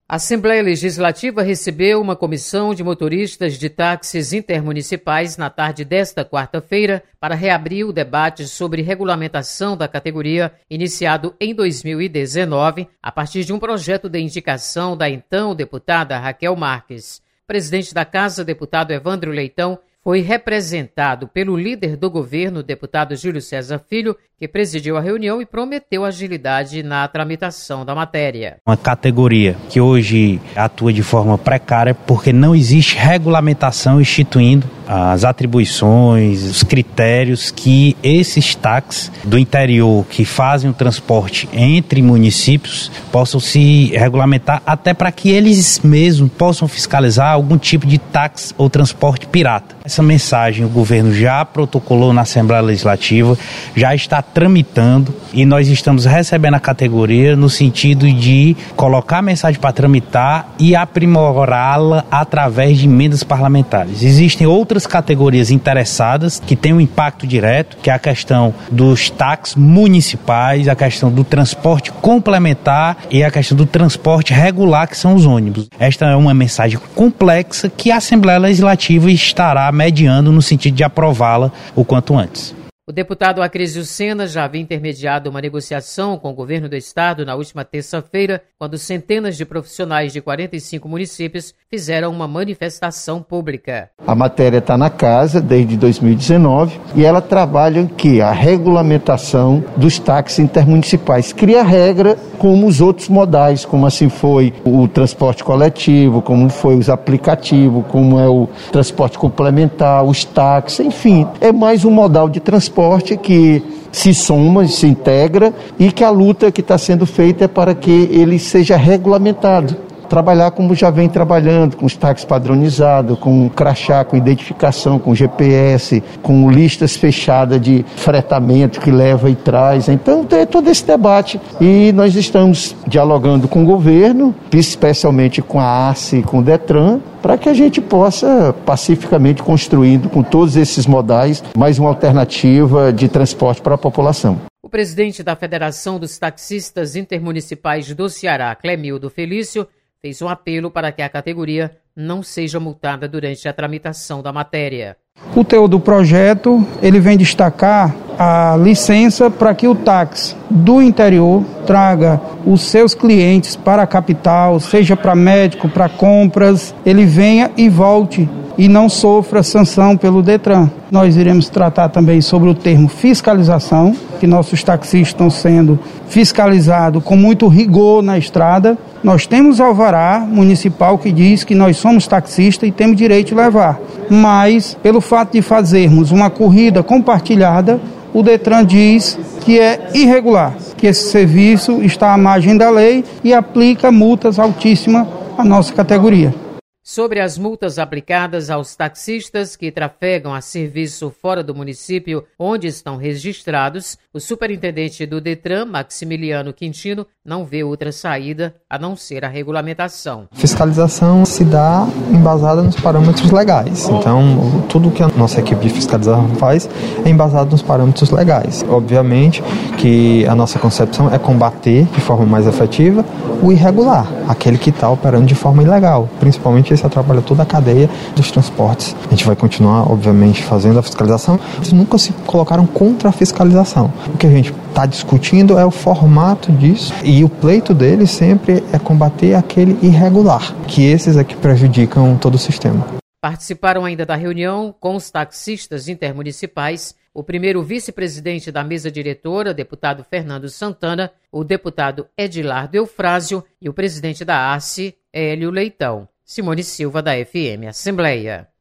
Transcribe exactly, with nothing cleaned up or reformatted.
A Assembleia Legislativa recebeu uma comissão de motoristas de táxis intermunicipais na tarde desta quarta-feira para reabrir o debate sobre regulamentação da categoria iniciado em dois mil e dezenove a partir de um projeto de indicação da então deputada Raquel Marques. O presidente da Casa, deputado Evandro Leitão, foi representado pelo líder do governo, deputado Júlio César Filho, que presidiu a reunião e prometeu agilidade na tramitação da matéria. Uma categoria que hoje atua de forma precária porque não existe regulamentação instituindo as atribuições, os critérios que esses táxis do interior que fazem o transporte entre municípios possam se regulamentar, até para que eles mesmos possam fiscalizar algum tipo de táxi ou transporte pirata. Essa mensagem o governo já protocolou na Assembleia Legislativa, já está tramitando e nós estamos recebendo a categoria no sentido de colocar a mensagem para tramitar e aprimorá-la através de emendas parlamentares. Existem outras categorias interessadas que têm um impacto direto, que é a questão dos táxis municipais, a questão do transporte complementar e a questão do transporte regular, que são os ônibus. Esta é uma mensagem complexa que a Assembleia Legislativa estará mediando no sentido de aprová-la o quanto antes. O deputado Acrisio Sena já havia intermediado uma negociação com o governo do estado na última terça-feira, quando centenas de profissionais de quarenta e cinco municípios fizeram uma manifestação pública. A matéria está na casa desde dois mil e dezenove e ela trabalha em que? A regulamentação dos táxis intermunicipais. Cria regra como os outros modais, como assim foi o transporte coletivo, como foi os aplicativos, como é o transporte complementar, os táxis, enfim. É mais um modal de transporte que se soma, se integra e que a luta que está sendo feita é para que ele seja regulamentado. Trabalhar como já vem trabalhando, com os táxis padronizados, com crachá, com identificação, com G P S, com listas fechadas de fretamento que leva e traz. Então tem todo esse debate e nós estamos dialogando com o governo, especialmente com a ACE e com o Detran, para que a gente possa pacificamente construindo com todos esses modais mais uma alternativa de transporte para a população. O presidente da Federação dos Taxistas Intermunicipais do Ceará, Clemildo Felício, fez um apelo para que a categoria não seja multada durante a tramitação da matéria. O teor do projeto, ele vem destacar a licença para que o táxi do interior traga os seus clientes para a capital, seja para médico, para compras, ele venha e volte e não sofra sanção pelo Detran. Nós iremos tratar também sobre o termo fiscalização, que nossos taxistas estão sendo fiscalizados com muito rigor na estrada. Nós temos alvará municipal que diz que nós somos taxistas e temos direito de levar. Mas, pelo fato de fazermos uma corrida compartilhada, o Detran diz que é irregular, que esse serviço está à margem da lei e aplica multas altíssimas à nossa categoria. Sobre as multas aplicadas aos taxistas que trafegam a serviço fora do município onde estão registrados, o superintendente do Detran, Maximiliano Quintino, não vê outra saída a não ser a regulamentação. Fiscalização se dá embasada nos parâmetros legais. Então, tudo que a nossa equipe de fiscalização faz é embasado nos parâmetros legais. Obviamente que a nossa concepção é combater de forma mais efetiva o irregular, aquele que está operando de forma ilegal, principalmente esse atrapalha toda a cadeia dos transportes. A gente vai continuar, obviamente, fazendo a fiscalização. Eles nunca se colocaram contra a fiscalização. O que a gente está discutindo é o formato disso e o pleito deles sempre é combater aquele irregular, que esses é que prejudicam todo o sistema. Participaram ainda da reunião com os taxistas intermunicipais o primeiro vice-presidente da mesa diretora, deputado Fernando Santana, o deputado Edilardo Eufrásio e o presidente da ACE, Hélio Leitão. Simone Silva, da F M Assembleia.